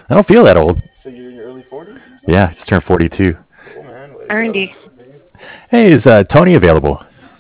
I don't feel that old. So you're in your early 40s, you said? Yeah, I just turned 42. Cool, man. Way to go. R&D. Hey, is Tony available?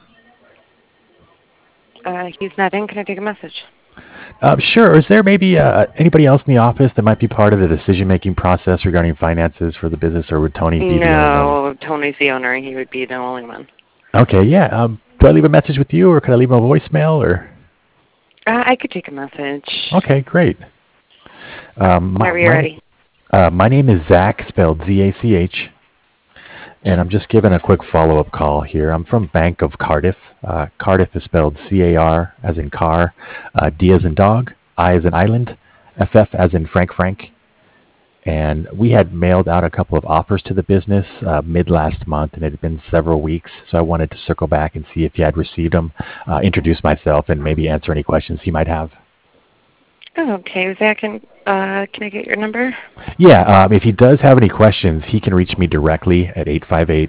He's not in. Can I take a message? Sure. Is there maybe anybody else in the office that might be part of the decision-making process regarding finances for the business, or would Tony be the only one? No, Tony's the owner. He would be the only one. Okay, yeah. Do I leave a message with you, or could I leave him a voicemail, or? I could take a message Okay, great. My, whenever you're my, ready. my name is Zach, spelled Z-A-C-H, and I'm just giving a quick follow-up call here. I'm from Bank of Cardiff. Cardiff is spelled C-A-R as in car, D as in dog, I as in island, F-F as in Frank. And we had mailed out a couple of offers to the business mid last month, and it had been several weeks. So I wanted to circle back and see if you had received them, introduce myself, and maybe answer any questions you might have. Okay, Zach, can I get your number? Yeah, if he does have any questions, he can reach me directly at 858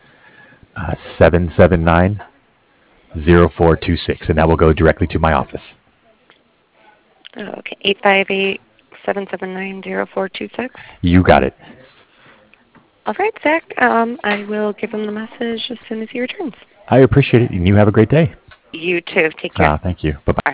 779 0426, and that will go directly to my office. Okay, 858-779-0426. You got it. All right, Zach. I will give him the message as soon as he returns. I appreciate it, and you have a great day. You too. Take care. Thank you. Bye bye. Bye.